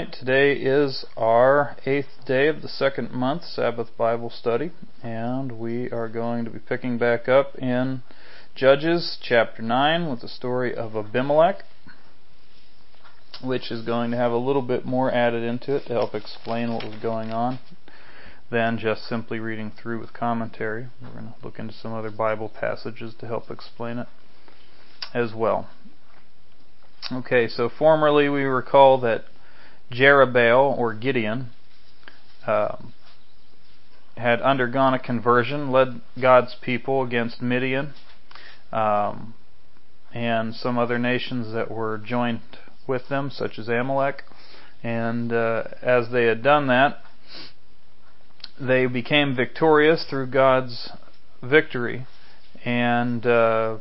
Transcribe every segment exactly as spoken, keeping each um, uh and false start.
right, today is our eighth day of the second month Sabbath Bible study, and we are going to be picking back up in Judges chapter nine with the story of Abimelech, which is going to have a little bit more added into it to help explain what was going on than just simply reading through with commentary. We're going to look into some other Bible passages to help explain it as well. Okay, so formerly we recall that Jerubbaal, or Gideon, uh, had undergone a conversion, led God's people against Midian um, and some other nations that were joined with them, such as Amalek. And uh, as they had done that, they became victorious through God's victory and uh,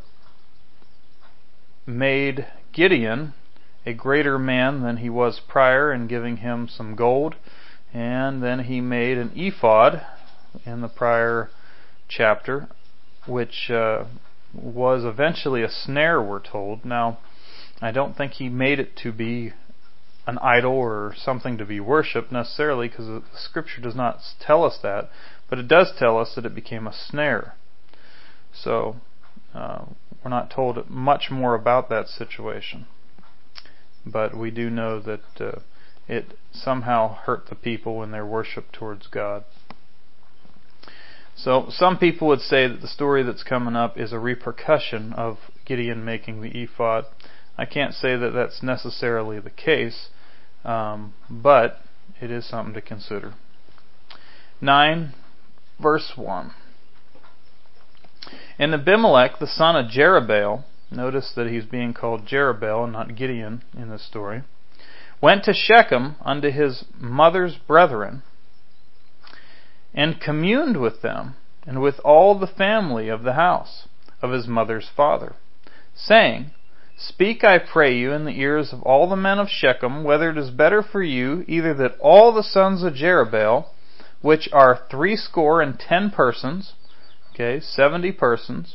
made Gideon a greater man than he was prior, in giving him some gold. And then he made an ephod in the prior chapter, which uh, was eventually a snare, we're told. Now, I don't think he made it to be an idol or something to be worshipped necessarily, because the Scripture does not tell us that, but it does tell us that it became a snare. So, uh, we're not told much more about that situation. But we do know that uh, it somehow hurt the people in their worship towards God. So some people would say that the story that's coming up is a repercussion of Gideon making the ephod. I can't say that that's necessarily the case, um, but it is something to consider. nine, verse one. And Abimelech, the son of Jerubbaal, notice that he's being called Jerubbaal and not Gideon in this story, went to Shechem unto his mother's brethren, and communed with them, and with all the family of the house of his mother's father, saying, Speak, I pray you, in the ears of all the men of Shechem, whether it is better for you either that all the sons of Jerubbaal, which are threescore and ten persons, okay, seventy persons,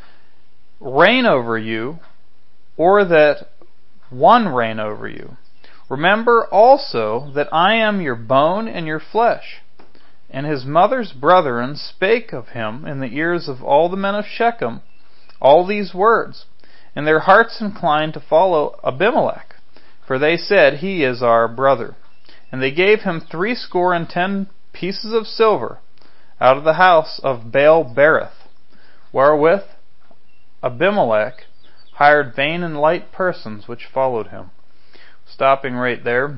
reign over you, or that one reign over you. Remember also that I am your bone and your flesh. And his mother's brethren spake of him in the ears of all the men of Shechem all these words, and their hearts inclined to follow Abimelech, for they said, He is our brother. And they gave him threescore and ten pieces of silver out of the house of Baal-berith, wherewith Abimelech hired vain and light persons which followed him. Stopping right there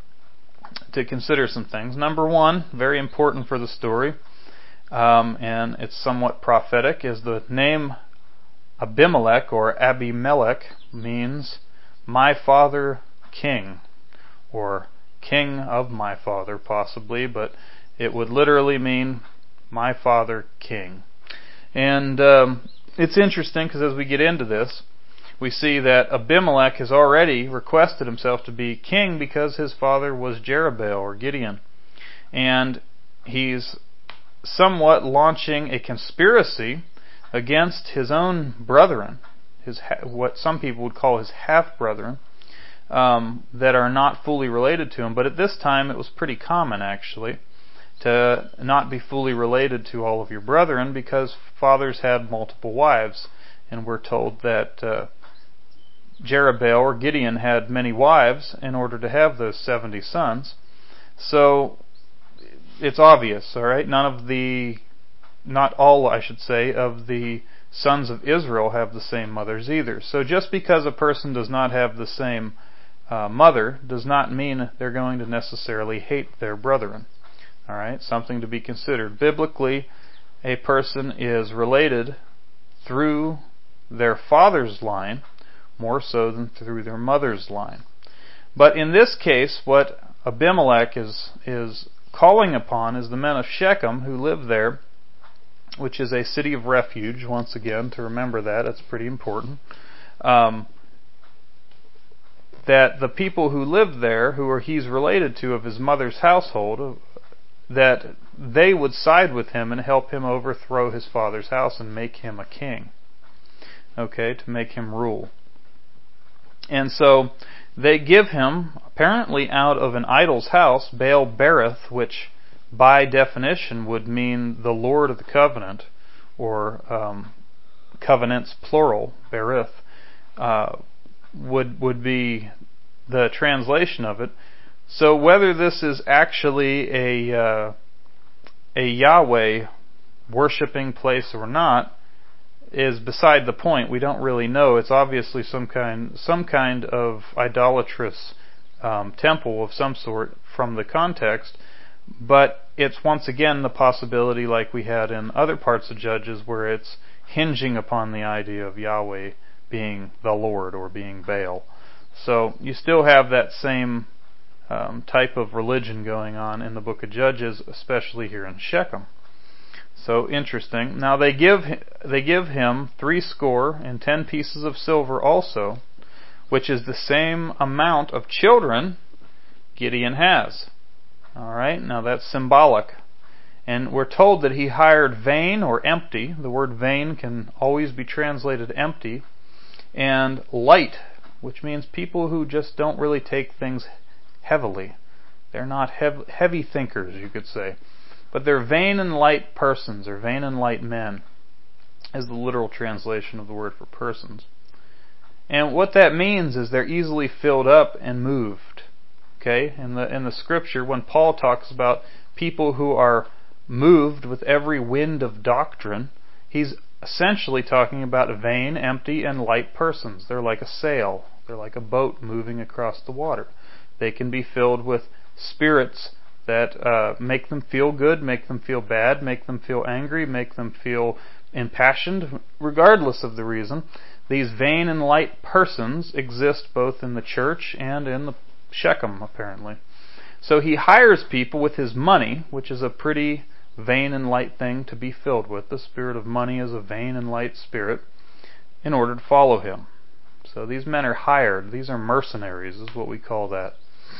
to consider some things. Number one, very important for the story, um, and it's somewhat prophetic, is the name Abimelech, or Abimelech, means my father king, or king of my father possibly, but it would literally mean my father king. And um, it's interesting because as we get into this, we see that Abimelech has already requested himself to be king because his father was Jerubbaal, or Gideon. And he's somewhat launching a conspiracy against his own brethren, his what some people would call his half-brethren, um, that are not fully related to him. But at this time it was pretty common, actually, to not be fully related to all of your brethren, because fathers had multiple wives. And we're told that uh, Jerubbaal, or Gideon, had many wives in order to have those seventy sons. So it's obvious, all right? None of the, not all, I should say, of the sons of Israel have the same mothers either. So just because a person does not have the same uh, mother does not mean they're going to necessarily hate their brethren. All right, something to be considered. Biblically, a person is related through their father's line more so than through their mother's line. But in this case, what Abimelech is is calling upon is the men of Shechem who live there, which is a city of refuge, once again, to remember that. That's pretty important. Um, that the people who live there, who are he's related to of his mother's household, that they would side with him and help him overthrow his father's house and make him a king. Okay, to make him rule. And so They give him, apparently out of an idol's house, Baal Berith, which by definition would mean the Lord of the covenant, or um, covenants plural, Berith, uh, would would be the translation of it. So whether this is actually a uh, a Yahweh worshiping place or not is beside the point. We don't really know. It's obviously some kind some kind of idolatrous um, temple of some sort from the context, but it's once again the possibility, like we had in other parts of Judges, where it's hinging upon the idea of Yahweh being the Lord or being Baal. So you still have that same um, type of religion going on in the book of Judges, especially here in Shechem. So interesting. Now they give they give him three score and ten pieces of silver also, which is the same amount of children Gideon has. All right. Now that's symbolic. And we're told that he hired vain or empty. The word vain can always be translated empty. And light, which means people who just don't really take things heavily. They're not hev- heavy thinkers, you could say. But they're vain and light persons, or vain and light men, is the literal translation of the word for persons. And what that means is they're easily filled up and moved. Okay? In the in the scripture, when Paul talks about people who are moved with every wind of doctrine, he's essentially talking about vain, empty, and light persons. They're like a sail. They're like a boat moving across the water. They can be filled with spirits that uh, make them feel good, make them feel bad, make them feel angry, make them feel impassioned, regardless of the reason. These vain and light persons exist both in the church and in the Shechem, apparently. So he hires people with his money, which is a pretty vain and light thing to be filled with. The spirit of money is a vain and light spirit, in order to follow him. So these men are hired. These are mercenaries, is what we call that.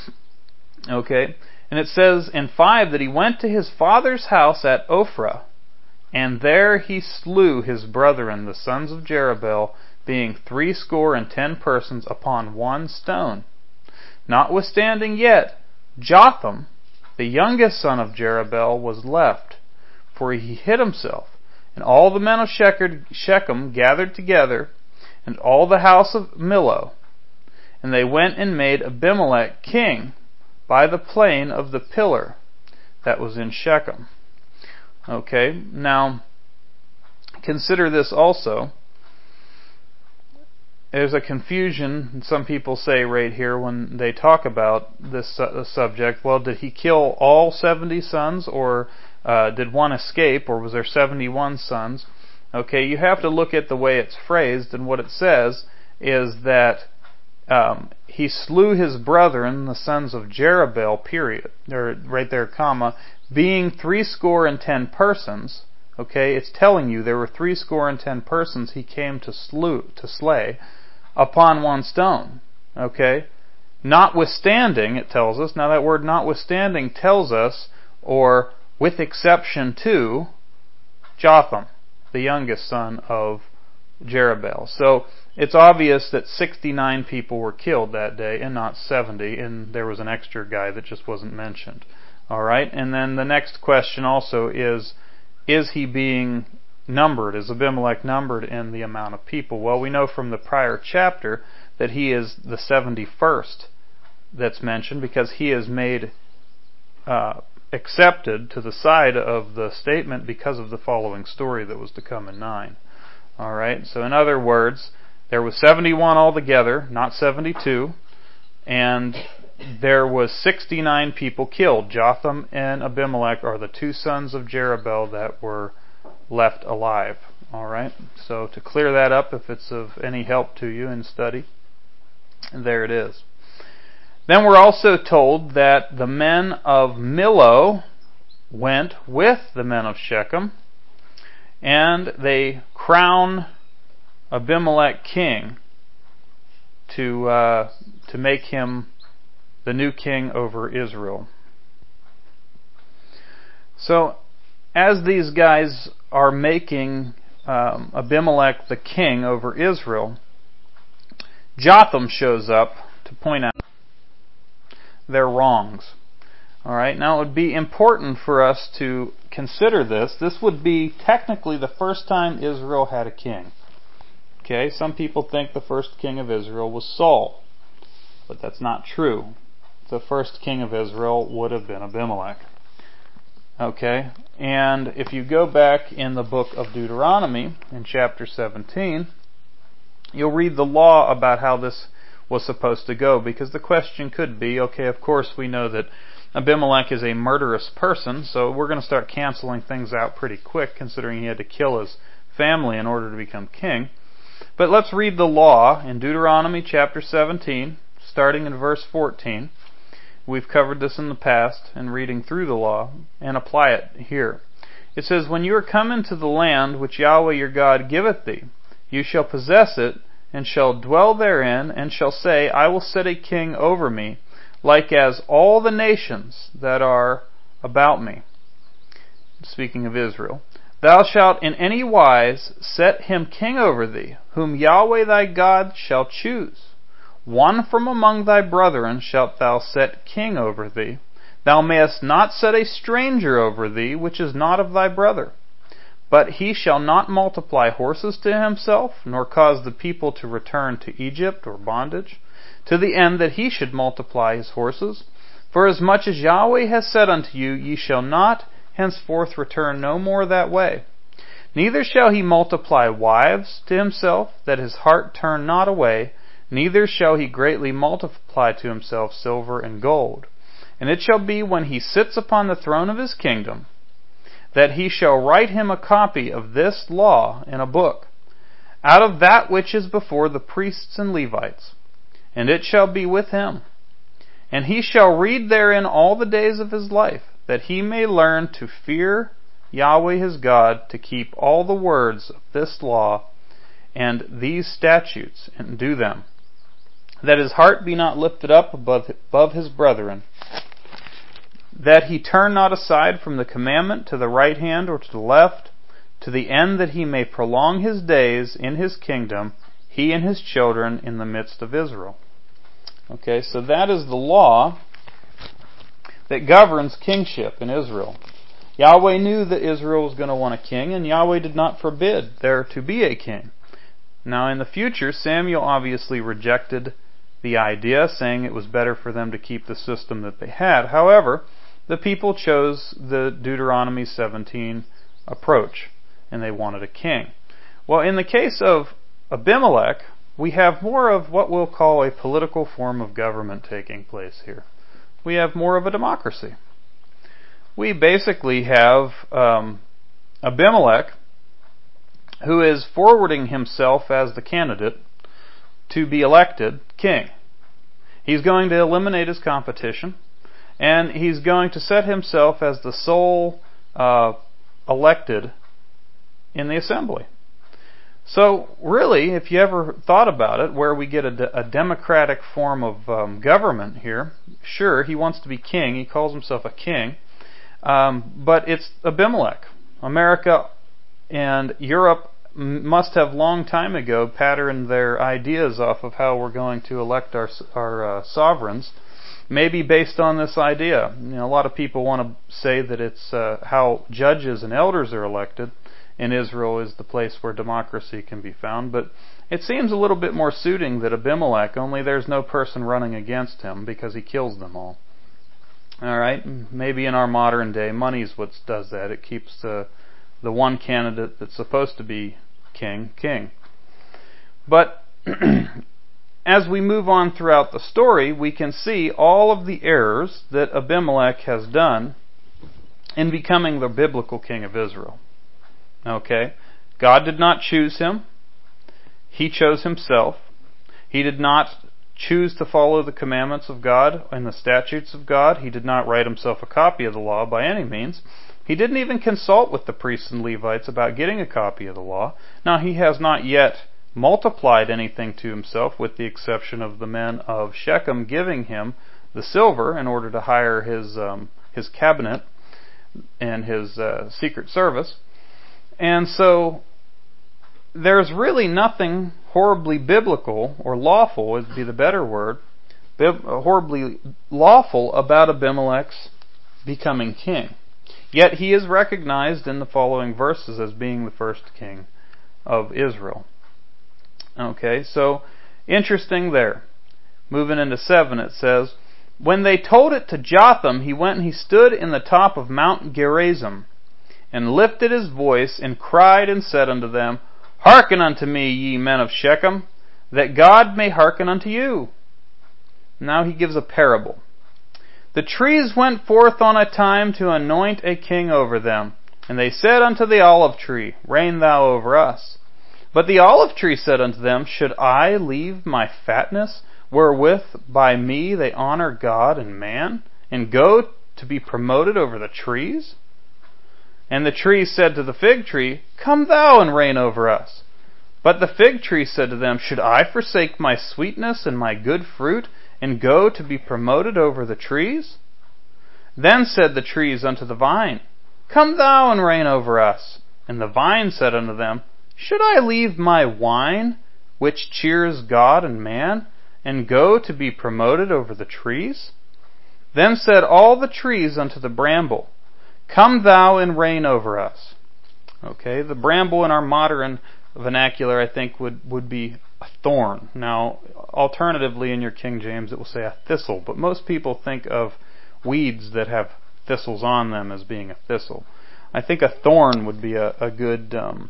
Okay? And it says in five that he went to his father's house at Ophrah, and there he slew his brethren, the sons of Jerubbaal, being threescore and ten persons upon one stone. Notwithstanding yet, Jotham, the youngest son of Jerubbaal, was left, for he hid himself. And all the men of Shechem gathered together, and all the house of Millo. And they went and made Abimelech king by the plain of the pillar that was in Shechem. Okay, now consider this also. There's a confusion, some people say right here when they talk about this uh, subject. Well, did he kill all seventy sons, or uh, did one escape, or was there seventy-one sons? Okay, you have to look at the way it's phrased, and what it says is that um, he slew his brethren, the sons of Jerubbaal, period. Or right there, comma, being threescore and ten persons. Okay, it's telling you there were threescore and ten persons he came to slew to slay upon one stone. Okay? Notwithstanding, it tells us. Now that word notwithstanding tells us, or with exception to, Jotham, the youngest son of Jerubbaal. So it's obvious that sixty-nine people were killed that day and not seventy, and there was an extra guy that just wasn't mentioned. Alright? And then the next question also is, is he being numbered? Is Abimelech numbered in the amount of people? Well, we know from the prior chapter that he is the seventy-first that's mentioned, because he is made uh, accepted to the side of the statement because of the following story that was to come in nine. Alright, so in other words, there was seventy-one altogether, not seventy-two, and there was sixty-nine people killed. Jotham and Abimelech are the two sons of Jerubbaal that were left alive. Alright, so to clear that up, if it's of any help to you in study, there it is. Then we're also told that the men of Millo went with the men of Shechem, and they crown Abimelech king to uh, to make him the new king over Israel. So, as these guys are making um, Abimelech the king over Israel, Jotham shows up to point out their wrongs. All right, now it would be important for us to consider this. This would be technically the first time Israel had a king. Okay, some people think the first king of Israel was Saul, but that's not true. The first king of Israel would have been Abimelech. Okay, and if you go back in the book of Deuteronomy, in chapter seventeen, you'll read the law about how this was supposed to go, because the question could be, okay, of course we know that Abimelech is a murderous person, so we're going to start canceling things out pretty quick, considering he had to kill his family in order to become king. But let's read the law in Deuteronomy chapter seventeen, starting in verse fourteen. We've covered this in the past in reading through the law, and apply it here. It says, "When you are come into the land which Yahweh your God giveth thee, you shall possess it, and shall dwell therein, and shall say, I will set a king over me, like as all the nations that are about me." Speaking of Israel. "Thou shalt in any wise set him king over thee, whom Yahweh thy God shall choose. One from among thy brethren shalt thou set king over thee. Thou mayest not set a stranger over thee, which is not of thy brother. But he shall not multiply horses to himself, nor cause the people to return to Egypt or bondage, to the end that he should multiply his horses. For as much as Yahweh has said unto you, ye shall not henceforth return no more that way. Neither shall he multiply wives to himself, that his heart turn not away, neither shall he greatly multiply to himself silver and gold. And it shall be when he sits upon the throne of his kingdom, that he shall write him a copy of this law in a book, out of that which is before the priests and Levites. And it shall be with him. And he shall read therein all the days of his life, that he may learn to fear Yahweh his God, to keep all the words of this law and these statutes, and do them, that his heart be not lifted up above, above his brethren, that he turn not aside from the commandment to the right hand or to the left, to the end that he may prolong his days in his kingdom, he and his children in the midst of Israel." Okay, so that is the law that governs kingship in Israel. Yahweh knew that Israel was going to want a king, and Yahweh did not forbid there to be a king. Now in the future, Samuel obviously rejected the idea, saying it was better for them to keep the system that they had. However, the people chose the Deuteronomy seventeen approach, and they wanted a king. Well, in the case of Abimelech, we have more of what we'll call a political form of government taking place here. We have more of a democracy. We basically have um, Abimelech, who is forwarding himself as the candidate to be elected king. He's going to eliminate his competition, and he's going to set himself as the sole uh, elected in the assembly. So really, if you ever thought about it, where we get a, de- a democratic form of um, government here, sure, he wants to be king, he calls himself a king, um, but it's Abimelech. America and Europe must have long time ago patterned their ideas off of how we're going to elect our our uh, sovereigns, maybe based on this idea. You know, a lot of people want to say that it's uh, how judges and elders are elected in Israel is the place where democracy can be found, but it seems a little bit more suiting that Abimelech, only there's no person running against him because he kills them all. All right, maybe in our modern day, money's what does that. It keeps the the one candidate that's supposed to be king, king. But as we move on throughout the story, we can see all of the errors that Abimelech has done in becoming the biblical king of Israel. Okay? God did not choose him. He chose himself. He did not choose to follow the commandments of God and the statutes of God. He did not write himself a copy of the law by any means. He didn't even consult with the priests and Levites about getting a copy of the law. Now, he has not yet multiplied anything to himself, with the exception of the men of Shechem giving him the silver in order to hire his um, his cabinet and his uh, secret service. And so there's really nothing horribly biblical or lawful, would be the better word, horribly lawful about Abimelech's becoming king. Yet he is recognized in the following verses as being the first king of Israel. Okay, so interesting there. Moving into seven, it says, "When they told it to Jotham, he went and he stood in the top of Mount Gerizim, and lifted his voice, and cried, and said unto them, Hearken unto me, ye men of Shechem, that God may hearken unto you." Now he gives a parable. "The trees went forth on a time to anoint a king over them. And they said unto the olive tree, Reign thou over us. But the olive tree said unto them, Should I leave my fatness, wherewith by me they honor God and man, and go to be promoted over the trees? And the tree said to the fig tree, Come thou and reign over us. But the fig tree said to them, Should I forsake my sweetness and my good fruit, and go to be promoted over the trees? Then said the trees unto the vine, Come thou and reign over us. And the vine said unto them, Should I leave my wine, which cheers God and man, and go to be promoted over the trees? Then said all the trees unto the bramble, Come thou and reign over us. Okay, the bramble in our modern vernacular, I think, would, would be a thorn. Now, alternatively in your King James, it will say a thistle, but most people think of weeds that have thistles on them as being a thistle. I think a thorn would be a, a good um,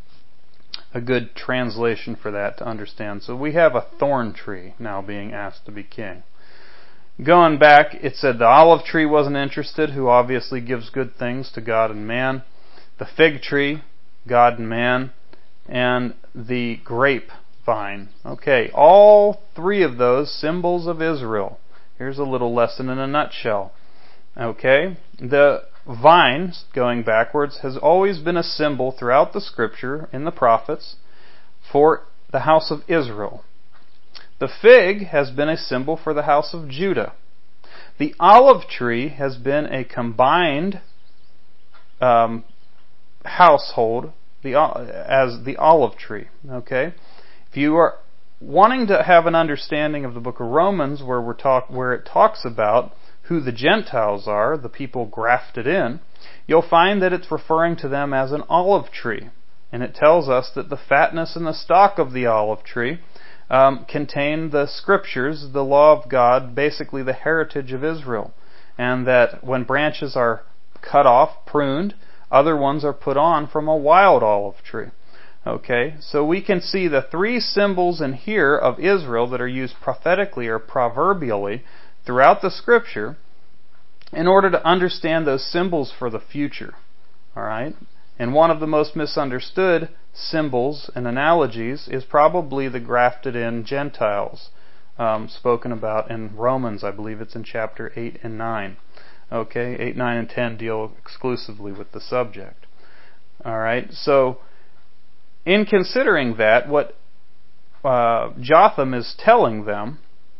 a good translation for that to understand. So we have a thorn tree now being asked to be king. Going back, it said the olive tree wasn't interested, who obviously gives good things to God and man. The fig tree, God and man. And the grape vine. Okay, all three of those symbols of Israel. Here's a little lesson in a nutshell. Okay, the vines, going backwards, has always been a symbol throughout the scripture in the prophets for the house of Israel. The fig has been a symbol for the house of Judah. The olive tree has been a combined um, household the, as the olive tree. Okay, if you are wanting to have an understanding of the book of Romans, where we're talk where it talks about who the Gentiles are, the people grafted in, you'll find that it's referring to them as an olive tree, and it tells us that the fatness and the stock of the olive tree Um, contain the scriptures, the law of God, basically the heritage of Israel. And that when branches are cut off, pruned, other ones are put on from a wild olive tree. Okay, so we can see the three symbols in here of Israel that are used prophetically or proverbially throughout the scripture in order to understand those symbols for the future. Alright? And one of the most misunderstood symbols and analogies is probably the grafted in Gentiles um, spoken about in Romans. I believe it's in chapter eight and nine. Okay, eight, nine, and ten deal exclusively with the subject. Alright, so in considering that, what uh, Jotham is telling them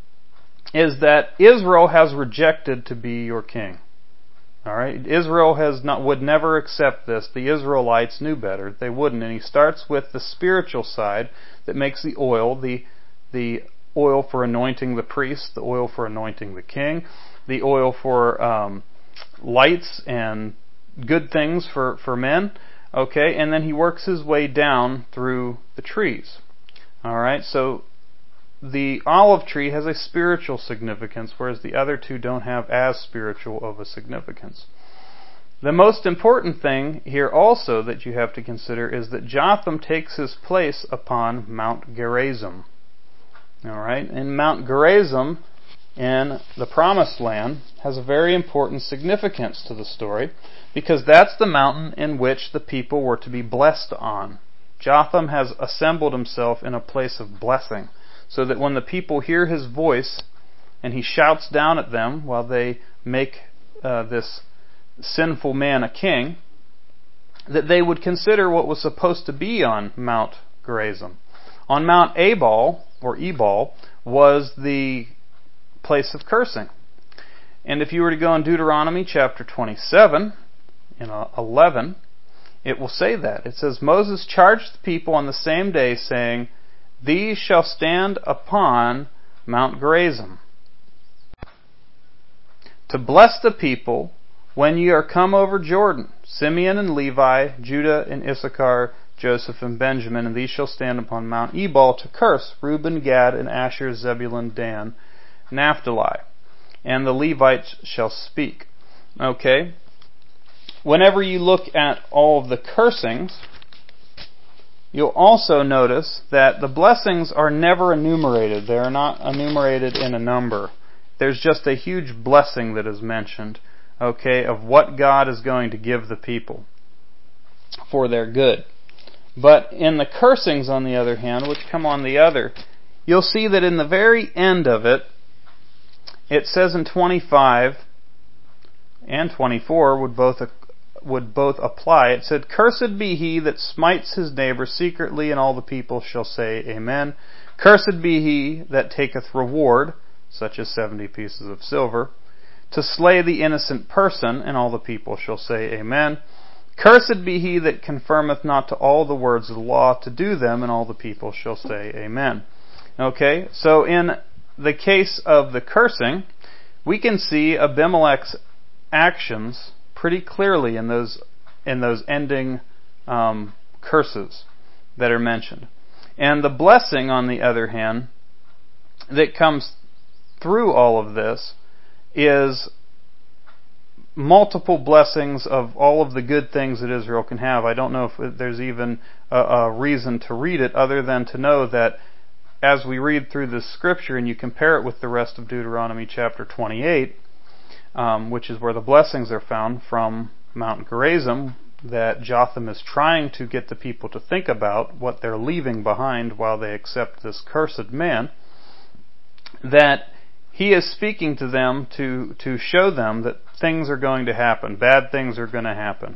is that Israel has rejected to be your king. All right, Israel has not would never accept this. The Israelites knew better; they wouldn't. And he starts with the spiritual side that makes the oil, the the oil for anointing the priest, the oil for anointing the king, the oil for um, lights and good things for for men. Okay, and then he works his way down through the trees. All right, so the olive tree has a spiritual significance, whereas the other two don't have as spiritual of a significance. The most important thing here also that you have to consider is that Jotham takes his place upon Mount Gerizim. All right, and Mount Gerizim in the Promised Land has a very important significance to the story, because that's the mountain in which the people were to be blessed on. Jotham has assembled himself in a place of blessing, so that when the people hear his voice and he shouts down at them while they make uh, this sinful man a king, that they would consider what was supposed to be on Mount Gerizim. On Mount Ebal, or Ebal, was the place of cursing. And if you were to go in Deuteronomy chapter twenty-seven, in eleven, it will say that. It says, Moses charged the people on the same day, saying, These shall stand upon Mount Gerizim, to bless the people when ye are come over Jordan, Simeon and Levi, Judah and Issachar, Joseph and Benjamin, and these shall stand upon Mount Ebal to curse Reuben, Gad, and Asher, Zebulun, Dan, Naphtali. And the Levites shall speak. Okay? Whenever you look at all of the cursings, you'll also notice that the blessings are never enumerated. They are not enumerated in a number. There's just a huge blessing that is mentioned, okay, of what God is going to give the people for their good. But in the cursings, on the other hand, which come on the other, you'll see that in the very end of it, it says in twenty-five and twenty-four would both would both apply. It said, "Cursed be he that smites his neighbor secretly, and all the people shall say Amen. Cursed be he that taketh reward," such as seventy pieces of silver, "to slay the innocent person," and all the people shall say Amen. "Cursed be he that confirmeth not to all the words of the law to do them," and all the people shall say Amen. Okay, so in the case of the cursing, we can see Abimelech's actions pretty clearly in those in those ending um, curses that are mentioned. And the blessing, on the other hand, that comes through all of this is multiple blessings of all of the good things that Israel can have. I don't know if there's even a, a reason to read it other than to know that as we read through this scripture and you compare it with the rest of Deuteronomy chapter twenty-eight, um, which is where the blessings are found from Mount Gerizim, that Jotham is trying to get the people to think about what they're leaving behind while they accept this cursed man, that he is speaking to them to, to show them that things are going to happen. Bad things are going to happen.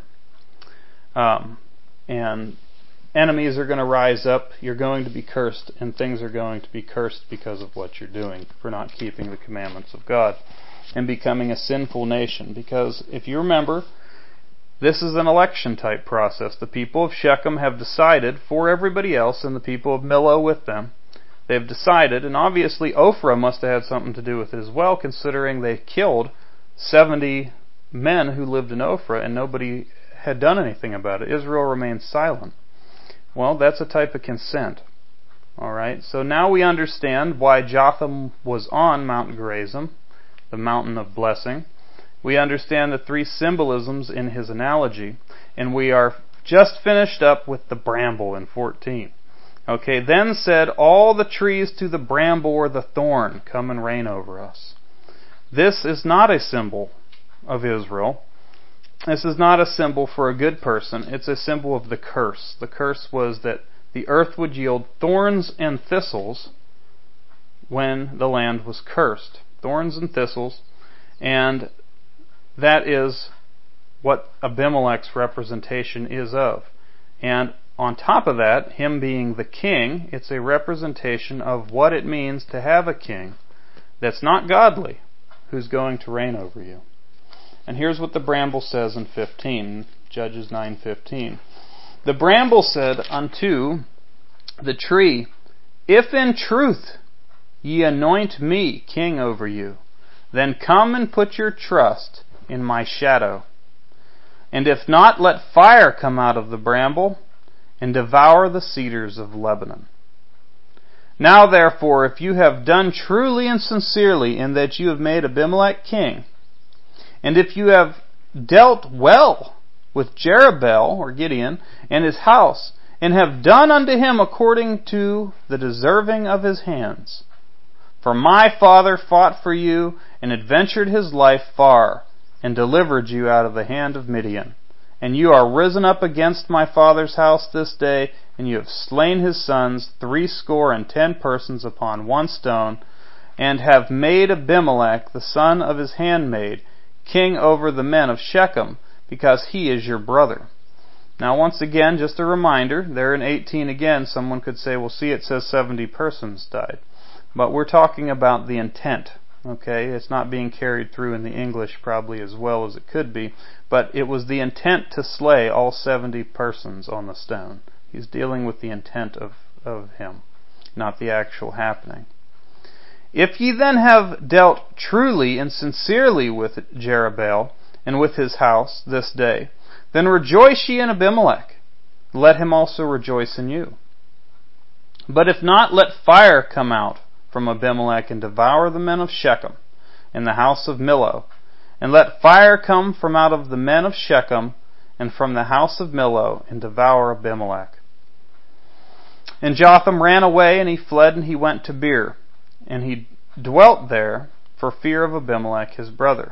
Um, and enemies are going to rise up. You're going to be cursed, and things are going to be cursed because of what you're doing for not keeping the commandments of God and becoming a sinful nation. Because if you remember, this is an election type process. The people of Shechem have decided for everybody else, and the people of Millo with them. They've decided, and obviously Ophrah must have had something to do with it as well, considering they killed seventy men who lived in Ophrah and nobody had done anything about it. Israel remained silent. Well, that's a type of consent. Alright, so now we understand why Jotham was on Mount Gerizim, the mountain of blessing. We understand the three symbolisms in his analogy, and we are just finished up with the bramble in fourteen. Okay, then said all the trees to the bramble or the thorn, "Come and reign over us." This is not a symbol of Israel. This is not a symbol for a good person. It's a symbol of the curse. The curse was that the earth would yield thorns and thistles when the land was cursed. Thorns and thistles. And that is what Abimelech's representation is of. And on top of that, him being the king, it's a representation of what it means to have a king that's not godly, who's going to reign over you. And here's what the bramble says in fifteen, Judges nine fifteen. "The bramble said unto the tree, If in truth ye anoint me king over you, then come and put your trust in my shadow. And if not, let fire come out of the bramble, and devour the cedars of Lebanon. Now therefore, if you have done truly and sincerely in that you have made Abimelech king, and if you have dealt well with Jerubbaal, or Gideon, and his house, and have done unto him according to the deserving of his hands, for my father fought for you, and adventured his life far, and delivered you out of the hand of Midian. And you are risen up against my father's house this day, and you have slain his sons, threescore and ten persons upon one stone, and have made Abimelech, the son of his handmaid, king over the men of Shechem, because he is your brother." Now once again, just a reminder, there in eighteen again, someone could say, well, see, it says seventy persons died. But we're talking about the intent. Okay, it's not being carried through in the English probably as well as it could be, but it was the intent to slay all seventy persons on the stone. He's dealing with the intent of, of him, not the actual happening. If ye then have dealt truly and sincerely with Jerubbaal and with his house this day, then rejoice ye in Abimelech. Let him also rejoice in you. But if not, let fire come out from Abimelech and devour the men of Shechem and the house of Millo. And let fire come from out of the men of Shechem and from the house of Millo and devour Abimelech. And Jotham ran away, and he fled, and he went to Beer. And he dwelt there for fear of Abimelech his brother.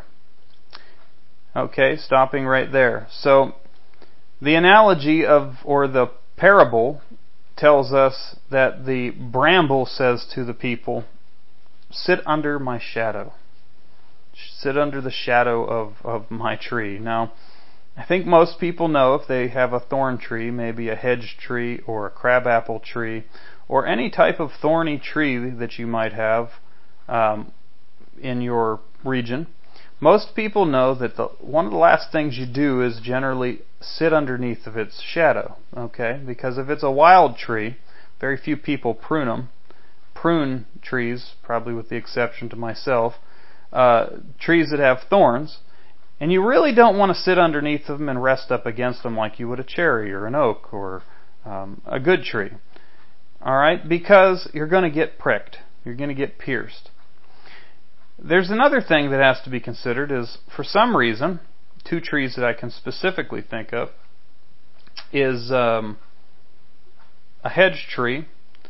Okay, stopping right there. So, the analogy of, or the parable, tells us that the bramble says to the people, sit under my shadow. Sit under the shadow of, of my tree. Now, I think most people know if they have a thorn tree, maybe a hedge tree or a crabapple tree, or any type of thorny tree that you might have um, in your region. Most people know that the, one of the last things you do is generally sit underneath of its shadow, okay? Because if it's a wild tree, very few people prune them. Prune trees, probably with the exception to myself, uh, trees that have thorns, and you really don't want to sit underneath them and rest up against them like you would a cherry or an oak or um, a good tree. All right? Because you're going to get pricked. You're going to get pierced. There's another thing that has to be considered is, for some reason, two trees that I can specifically think of is um, a hedge tree,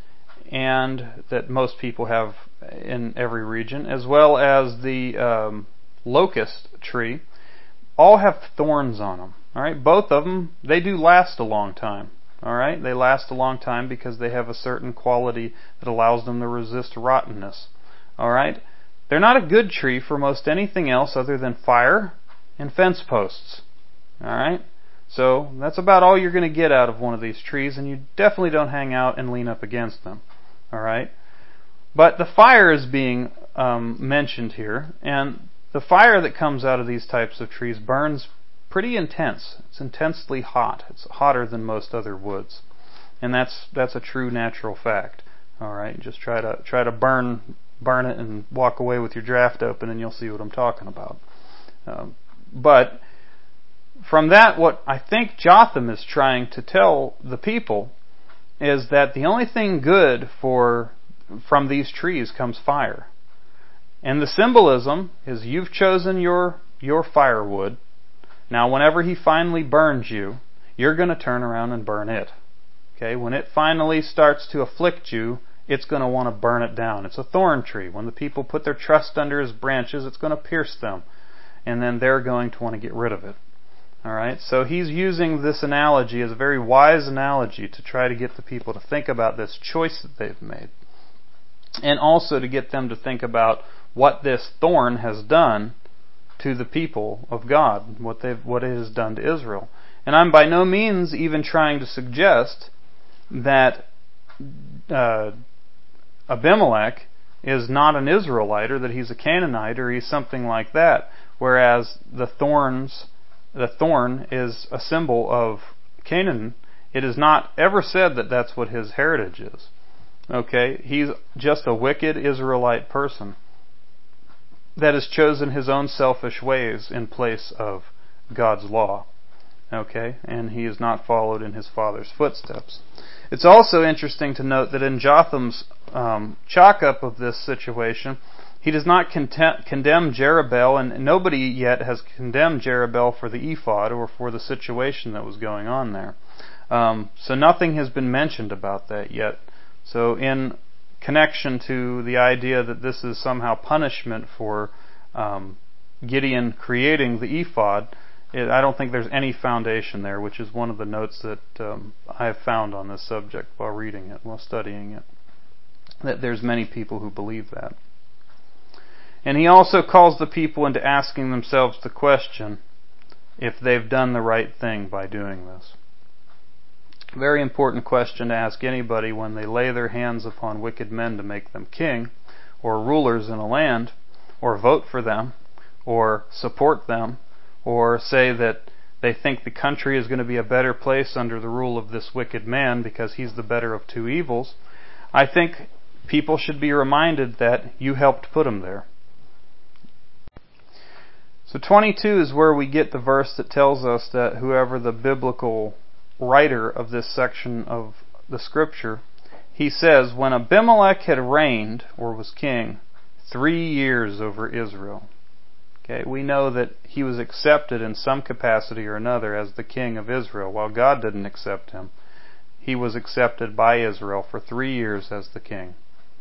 and that most people have in every region, as well as the um, locust tree, all have thorns on them. All right, both of them, they do last a long time. All right, they last a long time because they have a certain quality that allows them to resist rottenness. All right, they're not a good tree for most anything else other than fire and fence posts. All right, so that's about all you're going to get out of one of these trees, and you definitely don't hang out and lean up against them. All right, but the fire is being um, mentioned here, and the fire that comes out of these types of trees burns pretty intense. It's intensely hot. It's hotter than most other woods, and that's that's a true natural fact. All right, just try to try to burn burn it and walk away with your draft open, and you'll see what I'm talking about. Um, but from that, what I think Jotham is trying to tell the people is that the only thing good for from these trees comes fire. And the symbolism is you've chosen your your firewood. Now, whenever he finally burns you, you're going to turn around and burn it. Okay? When it finally starts to afflict you, it's going to want to burn it down. It's a thorn tree. When the people put their trust under his branches, it's going to pierce them. And then they're going to want to get rid of it. All right? So he's using this analogy as a very wise analogy to try to get the people to think about this choice that they've made. And also to get them to think about what this thorn has done to the people of God, what they've what it has done to Israel. And I'm by no means even trying to suggest that uh, Abimelech is not an Israelite, or that he's a Canaanite, or he's something like that. Whereas the thorns, the thorn is a symbol of Canaan. It is not ever said that that's what his heritage is. Okay, he's just a wicked Israelite person that has chosen his own selfish ways in place of God's law. Okay, and he has not followed in his father's footsteps. It's also interesting to note that in Jotham's um, chalk-up of this situation, he does not content, condemn Jerubbaal, and nobody yet has condemned Jerubbaal for the ephod or for the situation that was going on there. Um, so nothing has been mentioned about that yet. So in connection to the idea that this is somehow punishment for um, Gideon creating the ephod, it, I don't think there's any foundation there, which is one of the notes that um, I have found on this subject while reading it, while studying it, that there's many people who believe that. And he also calls the people into asking themselves the question if they've done the right thing by doing this. Very important question to ask anybody when they lay their hands upon wicked men to make them king, or rulers in a land, or vote for them, or support them, or say that they think the country is going to be a better place under the rule of this wicked man because he's the better of two evils. I think people should be reminded that you helped put them there. So twenty-two is where we get the verse that tells us that whoever the biblical writer of this section of the scripture, he says, when Abimelech had reigned, or was king, three years over Israel. Okay, we know that he was accepted in some capacity or another as the king of Israel. While God didn't accept him, he was accepted by Israel for three years as the king.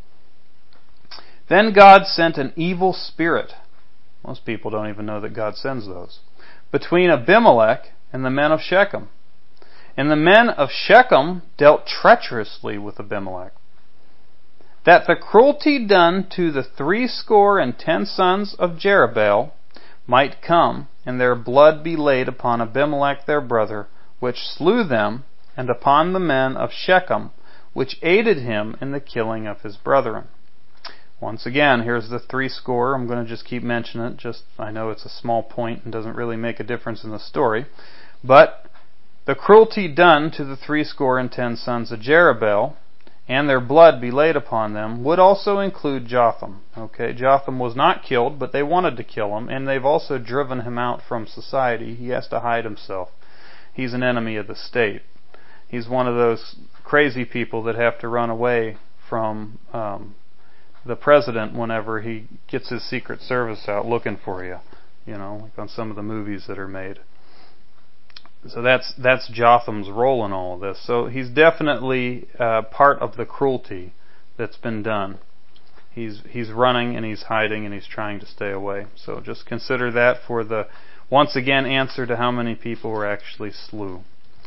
Then God sent an evil spirit. Most people don't even know that God sends those. Between Abimelech and the men of Shechem. And the men of Shechem dealt treacherously with Abimelech, that the cruelty done to the threescore and ten sons of Jerubbaal might come, and their blood be laid upon Abimelech their brother, which slew them, and upon the men of Shechem, which aided him in the killing of his brethren. Once again, here's the threescore. I'm going to just keep mentioning it. Just I know it's a small point and doesn't really make a difference in the story, but the cruelty done to the threescore and ten sons of Jerubbaal, and their blood be laid upon them, would also include Jotham. Okay, Jotham was not killed, but they wanted to kill him, and they've also driven him out from society. He has to hide himself. He's an enemy of the state. He's one of those crazy people that have to run away from um, the president whenever he gets his Secret Service out looking for you. You know, like on some of the movies that are made. So that's that's Jotham's role in all of this. So he's definitely uh, part of the cruelty that's been done. He's he's running and he's hiding and he's trying to stay away. So just consider that for the, once again, answer to how many people were actually slew.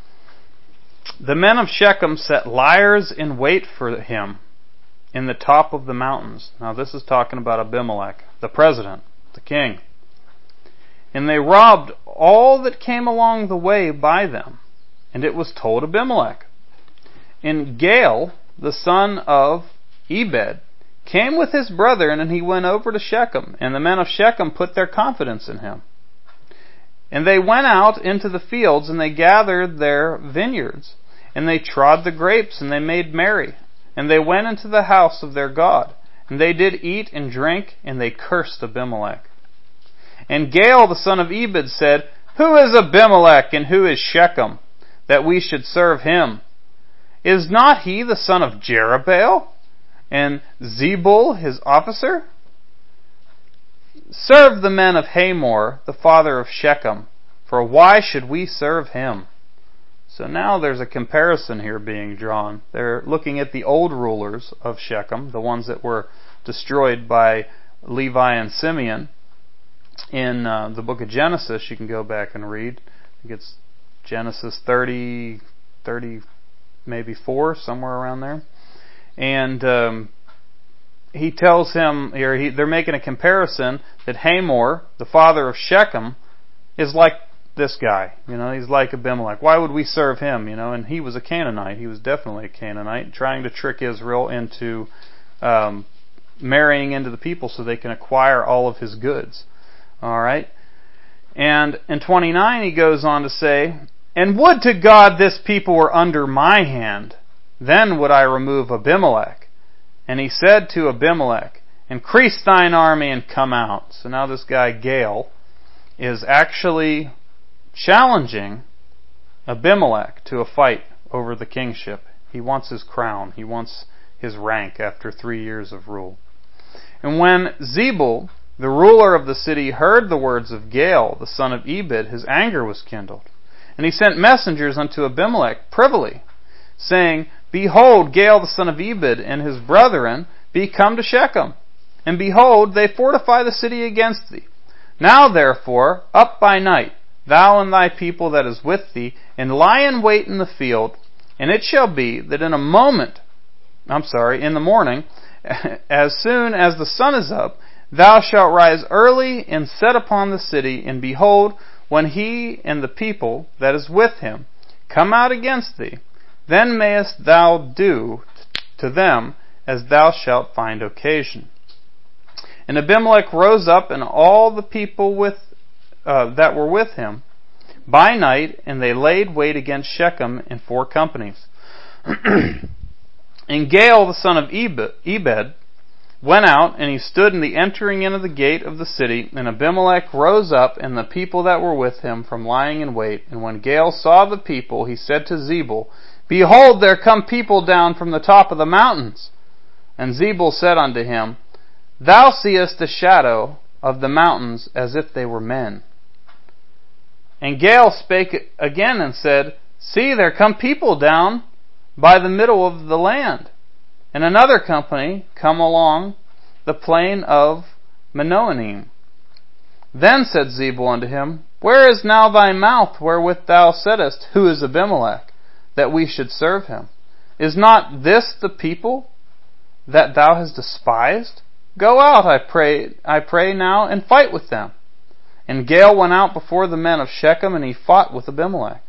The men of Shechem set liars in wait for him in the top of the mountains. Now this is talking about Abimelech, the president, the king. And they robbed all that came along the way by them. And it was told Abimelech. And Gaal, the son of Ebed, came with his brethren, and he went over to Shechem. And the men of Shechem put their confidence in him. And they went out into the fields, and they gathered their vineyards. And they trod the grapes, and they made merry. And they went into the house of their God. And they did eat and drink, and they cursed Abimelech. And Gaal the son of Ebed said, Who is Abimelech, and who is Shechem, that we should serve him? Is not he the son of Jerubbaal, and Zebul his officer? Serve the men of Hamor, the father of Shechem, for why should we serve him? So now there's a comparison here being drawn. They're looking at the old rulers of Shechem, the ones that were destroyed by Levi and Simeon. In uh, the book of Genesis, you can go back and read. I think it's Genesis thirty, thirty, maybe four, somewhere around there. And um, he tells him here, he, they're making a comparison that Hamor, the father of Shechem, is like this guy. You know, he's like Abimelech. Why would we serve him? You know, and he was a Canaanite. He was definitely a Canaanite, trying to trick Israel into um, marrying into the people so they can acquire all of his goods. All right. And in twenty-nine he goes on to say, And would to God this people were under my hand, then would I remove Abimelech. And he said to Abimelech, Increase thine army and come out. So now this guy Gaal is actually challenging Abimelech to a fight over the kingship. He wants his crown. He wants his rank after three years of rule. And when Zebul, the ruler of the city, heard the words of Gaal, the son of Ebed, his anger was kindled. And he sent messengers unto Abimelech privily, saying, Behold, Gaal the son of Ebed and his brethren be come to Shechem. And behold, they fortify the city against thee. Now therefore, up by night, thou and thy people that is with thee, and lie in wait in the field, and it shall be that in a moment, I'm sorry, in the morning, as soon as the sun is up, thou shalt rise early and set upon the city, and behold, when he and the people that is with him come out against thee, then mayest thou do to them as thou shalt find occasion. And Abimelech rose up, and all the people with uh, that were with him by night, and they laid wait against Shechem in four companies. And Gaal the son of Ebed went out, and he stood in the entering in of the gate of the city. And Abimelech rose up, and the people that were with him, from lying in wait. And when Gaal saw the people, he said to Zebul, Behold, there come people down from the top of the mountains. And Zebul said unto him, Thou seest the shadow of the mountains as if they were men. And Gaal spake again and said, See, there come people down by the middle of the land. And another company come along the plain of Menoanim. Then said Zebul unto him, Where is now thy mouth wherewith thou saidst, Who is Abimelech, that we should serve him? Is not this the people that thou hast despised? Go out, I pray, I pray now, and fight with them. And Gaal went out before the men of Shechem, and he fought with Abimelech.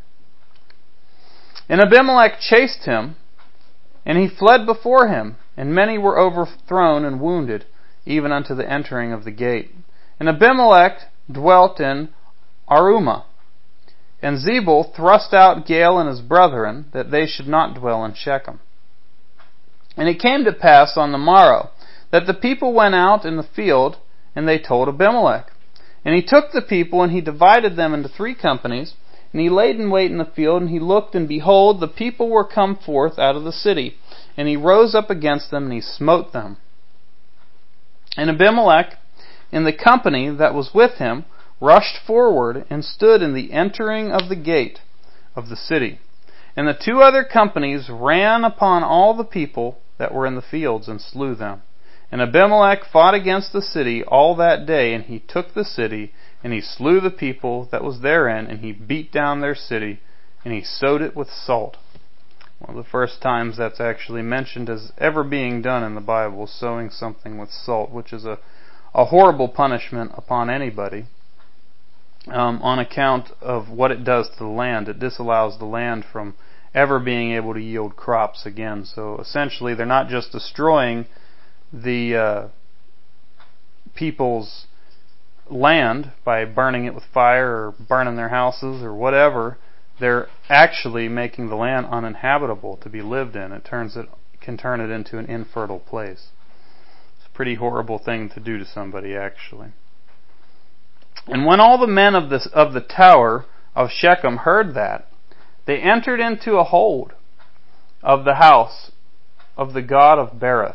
And Abimelech chased him, and he fled before him, and many were overthrown and wounded, even unto the entering of the gate. And Abimelech dwelt in Arumah. And Zebul thrust out Gaal and his brethren, that they should not dwell in Shechem. And it came to pass on the morrow, that the people went out in the field, and they told Abimelech. And he took the people, and he divided them into three companies, and he laid in wait in the field, and he looked, and behold, the people were come forth out of the city. And he rose up against them, and he smote them. And Abimelech, in the company that was with him, rushed forward, and stood in the entering of the gate of the city. And the two other companies ran upon all the people that were in the fields, and slew them. And Abimelech fought against the city all that day, and he took the city, and he slew the people that was therein, and he beat down their city, and he sowed it with salt. One of the first times that's actually mentioned as ever being done in the Bible, sowing something with salt, which is a, a horrible punishment upon anybody, um, on account of what it does to the land. It disallows the land from ever being able to yield crops again. So essentially, they're not just destroying the uh, people's land by burning it with fire or burning their houses or whatever. They're actually making the land uninhabitable to be lived in. It turns it can turn it into an infertile place. It's a pretty horrible thing to do to somebody, actually. And when all the men of the of the tower of Shechem heard that, they entered into a hold of the house of the god of Berith.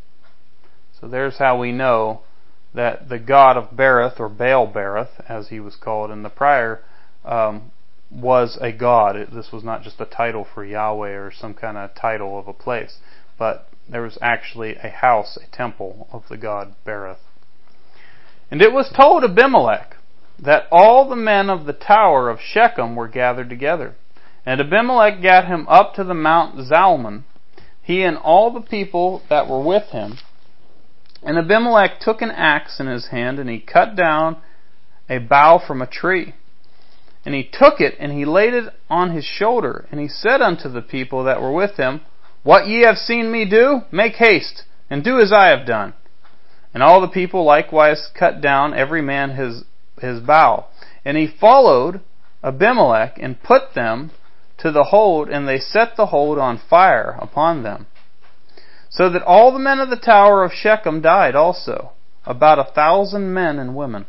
So there's how we know that the god of Berith, or Baal Berith, as he was called in the prior, um, was a god. It, this was not just a title for Yahweh or some kind of title of a place, but there was actually a house, a temple of the god Berith. And it was told Abimelech that all the men of the tower of Shechem were gathered together. And Abimelech gat him up to the Mount Zalmon, he and all the people that were with him. And Abimelech took an axe in his hand, and he cut down a bough from a tree. And he took it, and he laid it on his shoulder. And he said unto the people that were with him, What ye have seen me do, make haste, and do as I have done. And all the people likewise cut down every man his his bough. And he followed Abimelech, and put them to the hold, and they set the hold on fire upon them. So that all the men of the tower of Shechem died also, about a thousand men and women.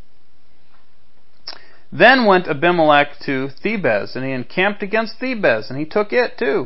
Then went Abimelech to Thebez, and he encamped against Thebez, and he took it too.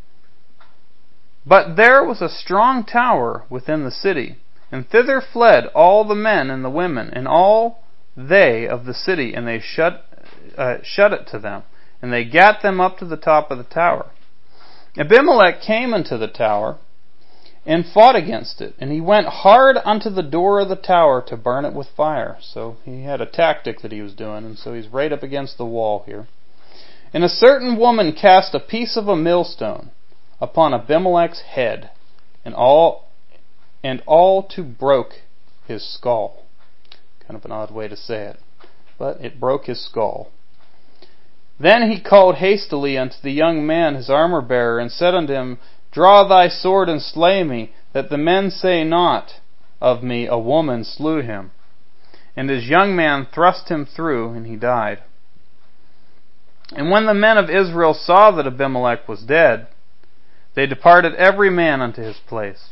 But there was a strong tower within the city, and thither fled all the men and the women, and all they of the city, and they shut uh, shut it to them, and they gat them up to the top of the tower. Abimelech came unto the tower, and fought against it, and he went hard unto the door of the tower to burn it with fire. So he had a tactic that he was doing, and so he's right up against the wall here. And a certain woman cast a piece of a millstone upon Abimelech's head, and all and all to broke his skull. Kind of an odd way to say it, but it broke his skull. Then he called hastily unto the young man his armor bearer, and said unto him, Draw thy sword and slay me, that the men say not of me, A woman slew him. And his young man thrust him through, and he died. And when the men of Israel saw that Abimelech was dead, They departed every man unto his place.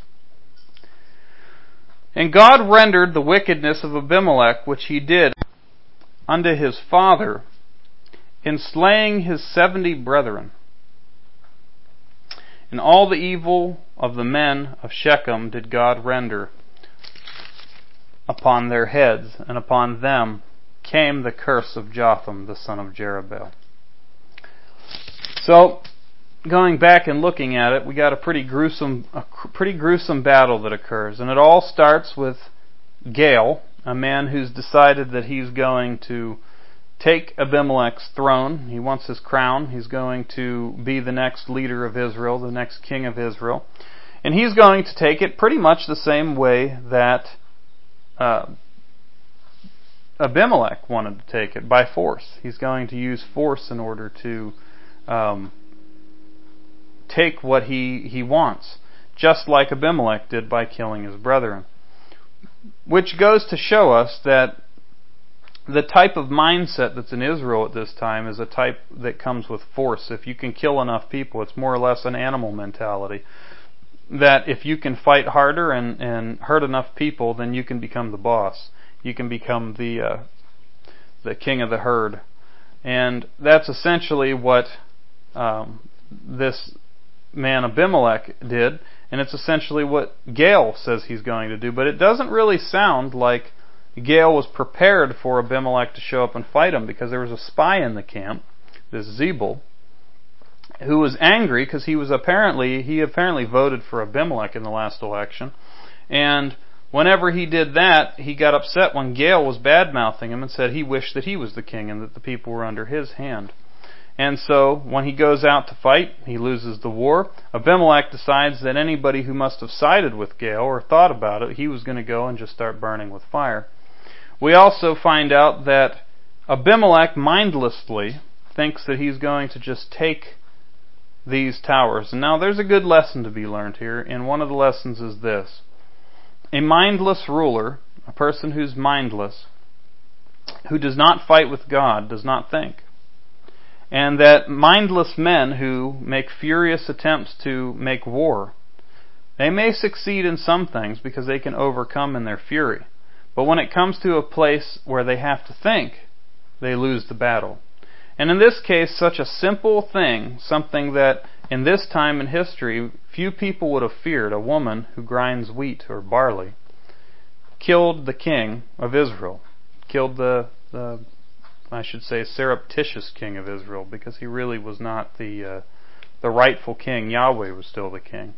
And God rendered the wickedness of Abimelech, which he did unto his father, in slaying his seventy brethren. And all the evil of the men of Shechem did God render upon their heads, and upon them came the curse of Jotham, the son of Jerubbaal. So, going back and looking at it, we got a pretty gruesome, a pretty gruesome battle that occurs, and it all starts with Gaal, a man who's decided that he's going to take Abimelech's throne. He wants his crown. He's going to be the next leader of Israel, the next king of Israel, and he's going to take it pretty much the same way that uh, Abimelech wanted to take it, by force. He's going to use force in order to um, take what he, he wants, just like Abimelech did by killing his brethren. Which goes to show us that the type of mindset that's in Israel at this time is a type that comes with force. If you can kill enough people, it's more or less an animal mentality. That if you can fight harder and, and hurt enough people, then you can become the boss. You can become the uh, the king of the herd. And that's essentially what um, this man Abimelech did, and it's essentially what Gaal says he's going to do. But it doesn't really sound like Gaal was prepared for Abimelech to show up and fight him, because there was a spy in the camp, this Zebul, who was angry because he was apparently he apparently voted for Abimelech in the last election, and whenever he did that, he got upset when Gaal was bad-mouthing him and said he wished that he was the king and that the people were under his hand. And so, when he goes out to fight, he loses the war. Abimelech decides that anybody who must have sided with Gaal or thought about it, he was going to go and just start burning with fire. We also find out that Abimelech mindlessly thinks that he's going to just take these towers. And now there's a good lesson to be learned here, and one of the lessons is this. A mindless ruler, a person who's mindless, who does not fight with God, does not think. And that mindless men who make furious attempts to make war, they may succeed in some things because they can overcome in their fury. But when it comes to a place where they have to think, they lose the battle. And in this case, such a simple thing, something that in this time in history few people would have feared, a woman who grinds wheat or barley, killed the king of Israel. Killed the, the I should say, surreptitious king of Israel, because he really was not the uh, the rightful king. Yahweh was still the king.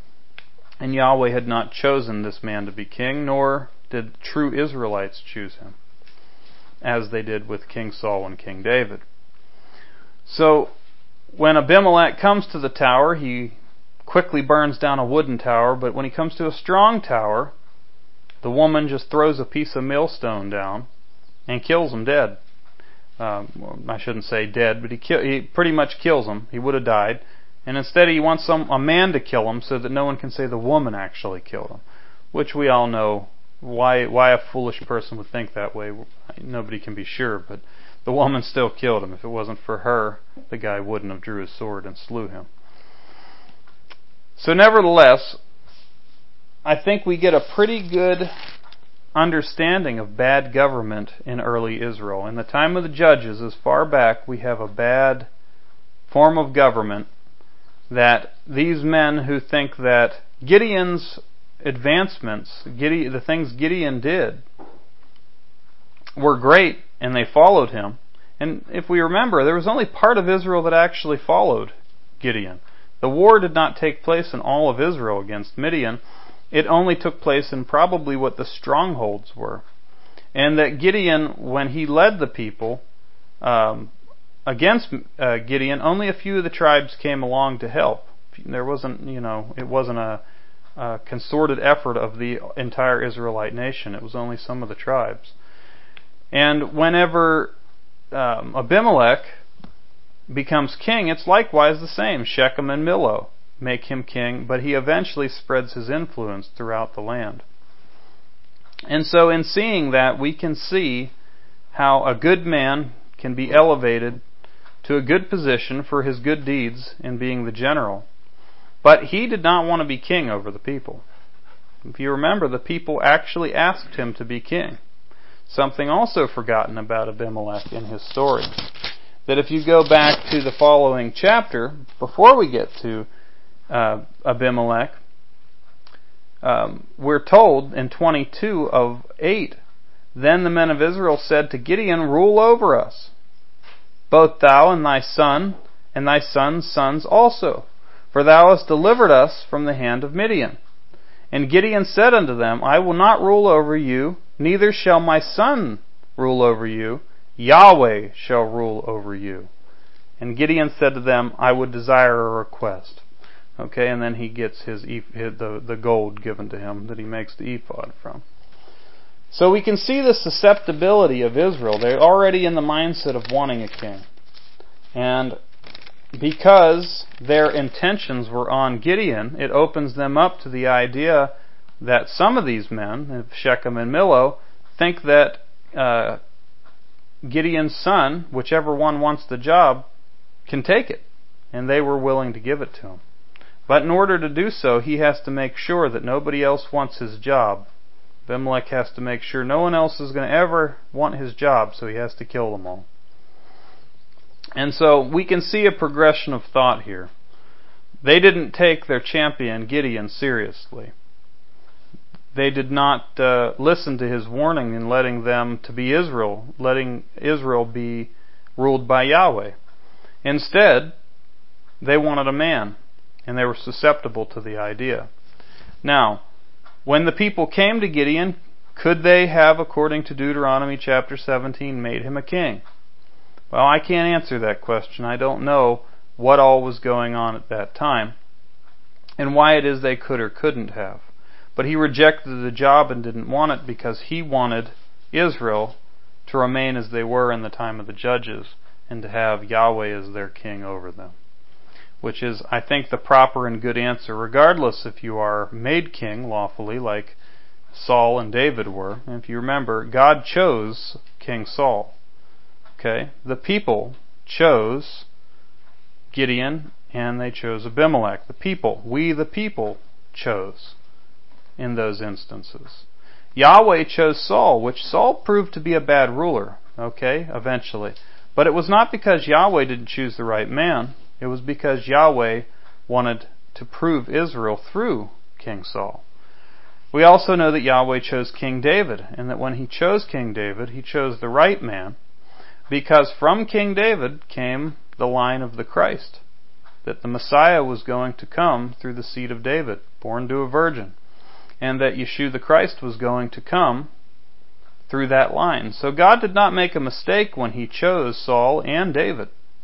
And Yahweh had not chosen this man to be king, nor did true Israelites choose him, as they did with King Saul and King David. So, when Abimelech comes to the tower, he quickly burns down a wooden tower, but when he comes to a strong tower, the woman just throws a piece of millstone down and kills him dead. Um, well, I shouldn't say dead, but he, ki- he pretty much kills him. He would have died. And instead he wants some a man to kill him so that no one can say the woman actually killed him, which we all know why why a foolish person would think that way. Nobody can be sure, but the woman still killed him. If it wasn't for her, the guy wouldn't have drew his sword and slew him. So nevertheless, I think we get a pretty good understanding of bad government in early Israel. In the time of the Judges, as far back, we have a bad form of government that these men who think that Gideon's advancements, Gideon, the things Gideon did, were great, and they followed him. And if we remember, there was only part of Israel that actually followed Gideon. The war did not take place in all of Israel against Midian. It only took place in probably what the strongholds were. And that Gideon, when he led the people um, against uh, Gideon, only a few of the tribes came along to help. There wasn't, you know, it wasn't a, a concerted effort of the entire Israelite nation. It was only some of the tribes. And whenever um, Abimelech becomes king, it's likewise the same. Shechem and Millo make him king, but he eventually spreads his influence throughout the land. And so in seeing that, we can see how a good man can be elevated to a good position for his good deeds in being the general. But he did not want to be king over the people. If you remember, the people actually asked him to be king. Something also forgotten about Abimelech in his story. That if you go back to the following chapter, before we get to uh, Abimelech, um, we're told in twenty-two of eight, then the men of Israel said to Gideon, rule over us, both thou and thy son, and thy son's sons also, for thou hast delivered us from the hand of Midian. And Gideon said unto them, I will not rule over you, neither shall my son rule over you, Yahweh shall rule over you. And Gideon said to them, I would desire a request. Okay, and then he gets his, his the, the gold given to him that he makes the ephod from. So we can see the susceptibility of Israel. They're already in the mindset of wanting a king. And because their intentions were on Gideon, it opens them up to the idea that some of these men, Shechem and Millo, think that uh, Gideon's son, whichever one wants the job, can take it. And they were willing to give it to him. But in order to do so, he has to make sure that nobody else wants his job. Abimelech has to make sure no one else is going to ever want his job, so he has to kill them all. And so we can see a progression of thought here. They didn't take their champion, Gideon, seriously. They did not uh, listen to his warning in letting them to be Israel, letting Israel be ruled by Yahweh. Instead, they wanted a man, and they were susceptible to the idea. Now, when the people came to Gideon, could they have, according to Deuteronomy chapter seventeen, made him a king? Well, I can't answer that question. I don't know what all was going on at that time and why it is they could or couldn't have. But he rejected the job and didn't want it because he wanted Israel to remain as they were in the time of the judges and to have Yahweh as their king over them. Which is, I think, the proper and good answer, regardless if you are made king lawfully, like Saul and David were. And if you remember, God chose King Saul. Okay? The people chose Gideon and they chose Abimelech. The people, we the people, chose in those instances. Yahweh chose Saul, which Saul proved to be a bad ruler, okay, eventually. But it was not because Yahweh didn't choose the right man. It was because Yahweh wanted to prove Israel through King Saul. We also know that Yahweh chose King David, and that when he chose King David, he chose the right man, because from King David came the line of the Christ, that the Messiah was going to come through the seed of David, born to a virgin, and that Yeshua the Christ was going to come through that line. So God did not make a mistake when he chose Saul and David.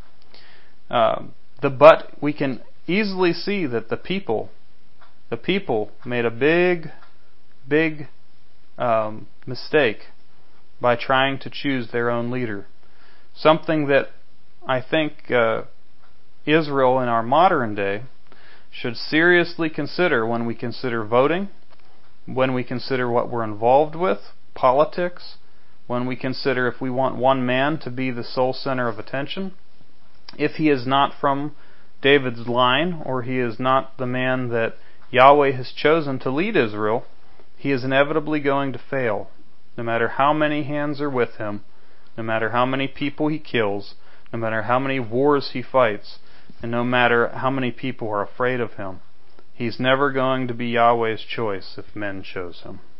Uh, the but we can easily see that the people, the people made a big, big um, mistake by trying to choose their own leader. Something that I think uh, Israel in our modern day should seriously consider when we consider voting, when we consider what we're involved with, politics, when we consider if we want one man to be the sole center of attention. If he is not from David's line, or he is not the man that Yahweh has chosen to lead Israel, he is inevitably going to fail. No matter how many hands are with him, no matter how many people he kills, no matter how many wars he fights, and no matter how many people are afraid of him, he's never going to be Yahweh's choice if men chose him.